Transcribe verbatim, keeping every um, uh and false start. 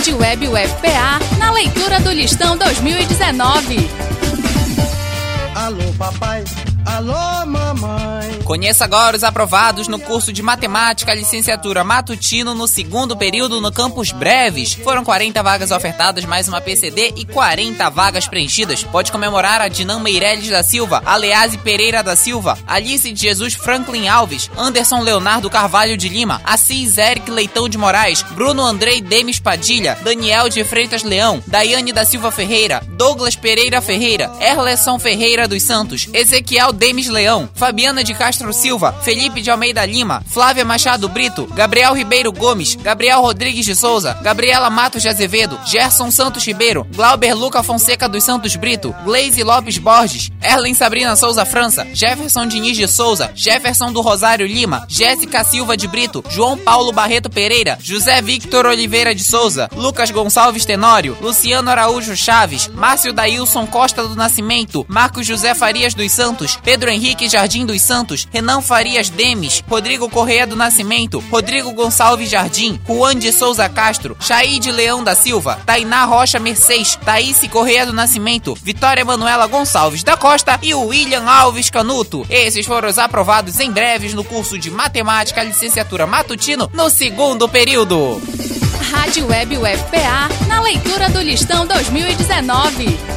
Rádio Web U F P A, na leitura do Listão dois mil e dezenove. Alô, papai. Alô, mamãe. Conheça agora os aprovados no curso de Matemática, licenciatura matutino no segundo período no Campus Breves. Foram quarenta vagas ofertadas, mais uma P C D e quarenta vagas preenchidas. Pode comemorar a Dinan Meirelles da Silva, Alease Pereira da Silva, Alice de Jesus Franklin Alves, Anderson Leonardo Carvalho de Lima, Assis Eric Leitão de Moraes, Bruno Andrei Demes Padilha, Daniel de Freitas Leão, Daiane da Silva Ferreira, Douglas Pereira Ferreira, Erleson Ferreira dos Santos, Ezequiel Demes Leão, Fabiana de Castro Silva, Felipe de Almeida Lima, Flávia Machado Brito, Gabriel Ribeiro Gomes, Gabriel Rodrigues de Souza, Gabriela Matos de Azevedo, Gerson Santos Ribeiro, Glauber Luca Fonseca dos Santos Brito, Gleise Lopes Borges, Erlen Sabrina Souza França, Jefferson Diniz de Souza, Jefferson do Rosário Lima, Jéssica Silva de Brito, João Paulo Barreto Pereira, José Victor Oliveira de Souza, Lucas Gonçalves Tenório, Luciano Araújo Chaves, Márcio Dailson Costa do Nascimento, Marcos José Farias dos Santos, Pedro Henrique Jardim dos Santos, Renan Farias Demes, Rodrigo Correia do Nascimento, Rodrigo Gonçalves Jardim, Juan de Souza Castro, Chaide Leão da Silva, Tainá Rocha Mercês, Thaíse Correia do Nascimento, Vitória Manuela Gonçalves da Costa e o William Alves Canuto. Esses foram os aprovados em breves no curso de Matemática, licenciatura matutino no segundo período. Rádio Web U F P A, na leitura do Listão dois mil e dezenove.